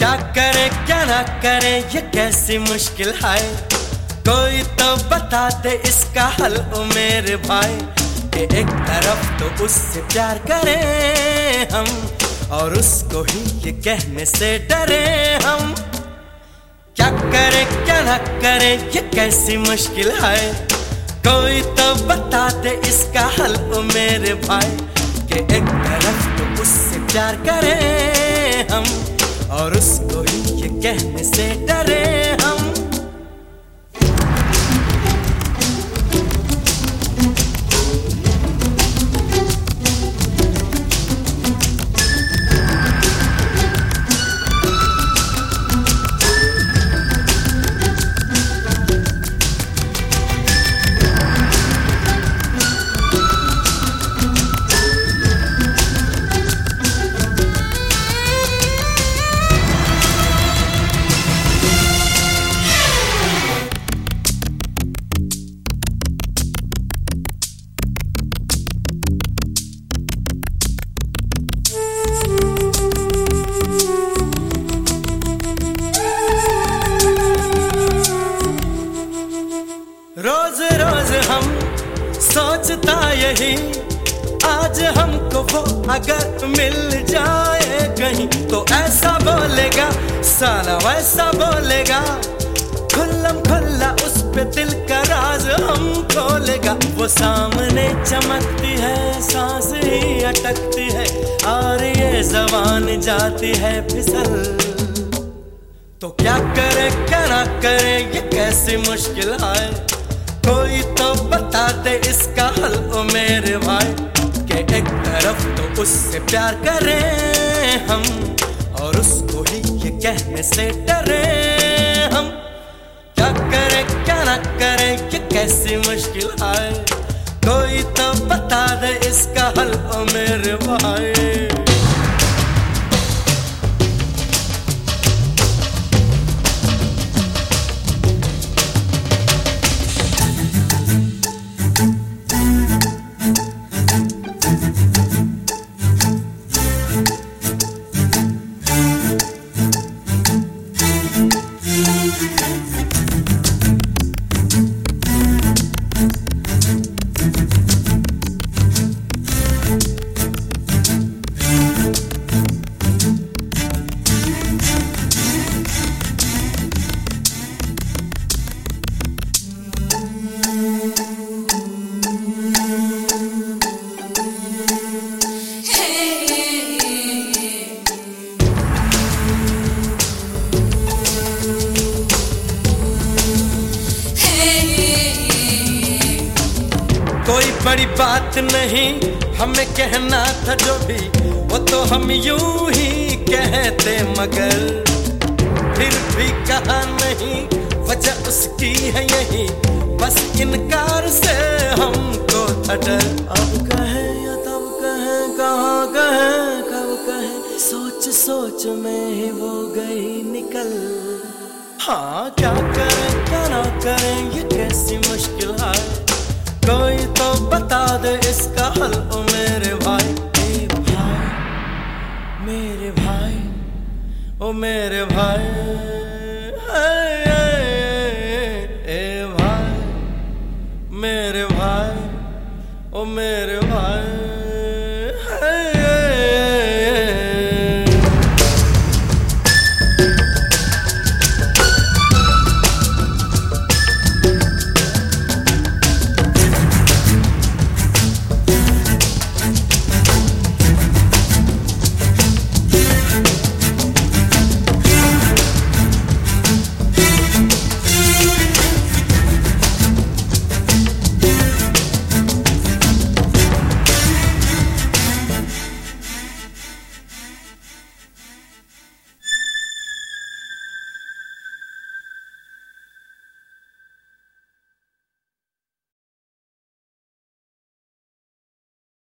क्या करे क्या ना करे ये कैसी मुश्किल है, कोई तो बता दे इसका हल ओ मेरे भाई। कि एक तरफ तो उससे प्यार करें हम और उसको ही ये कहने से डरे हम। क्या करे क्या ना करे ये कैसी मुश्किल है, कोई तो बता दे इसका हल ओ मेरे भाई। कि एक तरफ तो उससे प्यार करें हम और उसको ही ये कहने से डरे हम। रोज रोज हम सोचता यही, आज हमको वो अगर मिल जाए कहीं तो ऐसा बोलेगा साला वैसा बोलेगा, खुल्लम खुल्ला उस पे दिल का राज हम खोलेगा। वो सामने चमकती है सांस ही अटकती है और ये ज़बान जाती है फिसल। तो क्या करे क्या ना करे ये कैसी मुश्किल है, कोई तो बता दे इसका हल ओ मेरे भाई। कि एक तरफ तो उससे प्यार करें हम और उसको ही ये कहने से डरे हम। क्या करे क्या ना करे ये कैसी मुश्किल है, कोई तो बता दे इसका हल ओ मेरे भाई। कोई बड़ी बात नहीं हमें कहना था जो भी, वो तो हम यूं ही कहते मगर फिर भी कहा नहीं, वजह उसकी है यही, बस इनकार से हमको था डर। अब कहें या तब कहें, कहाँ कहें कब कहें, सोच सोच में ही वो गई निकल। हाँ क्या करें क्या ना करें ये कैसी मुश्किल है, कोई तो बता दे इसका हल ओ मेरे भाई। ए भाई मेरे भाई ओ मेरे भाई।